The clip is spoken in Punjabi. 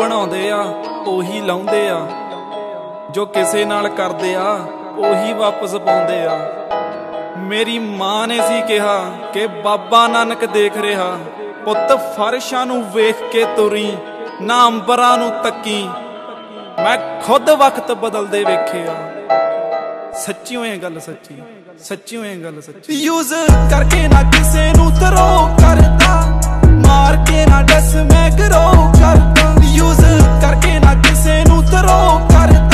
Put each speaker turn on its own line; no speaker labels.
ਬਣਾਉਂਦੇ ਆ ਉਹੀ ਲਾਉਂਦੇ ਆ, ਜੋ ਕਿਸੇ ਨਾਲ ਕਰਦੇ ਆ ਉਹੀ ਵਾਪਸ ਪਾਉਂਦੇ ਆ। ਮੇਰੀ ਮਾਂ ਨੇ ਸੀ ਕਿਹਾ ਕਿ ਬਾਬਾ ਨਾਨਕ ਦੇਖ ਰਿਹਾ, ਪੁੱਤ ਫਰਸ਼ਾਂ ਨੂੰ ਵੇਖ ਕੇ ਤੁਰੀ ਨਾ ਅੰਬਰਾਂ ਨੂੰ ਤੱਕੀ। ਮੈਂ ਖੁਦ ਵਕਤ ਬਦਲਦੇ ਵੇਖਿਆ, ਸੱਚੀਓ ਇਹ ਗੱਲ ਸੱਚੀ, ਸੱਚੀਓ ਇਹ ਗੱਲ ਸੱਚੀ। ਯੂਜ਼ ਕਰਕੇ ਨਾ ਕਿਸੇ ਨੂੰ ਥਰੋ ਕਰਦਾ, ਮਾਰ ਕੇ ਨਾ ਡਸ ਮੈਂ ਗਰੋ ਕਰਦਾ। ਯੂਜ਼ ਕਰਕੇ ਨਾ ਕਿਸੇ ਨੂੰ ਥਰੋ ਕਰਦਾ,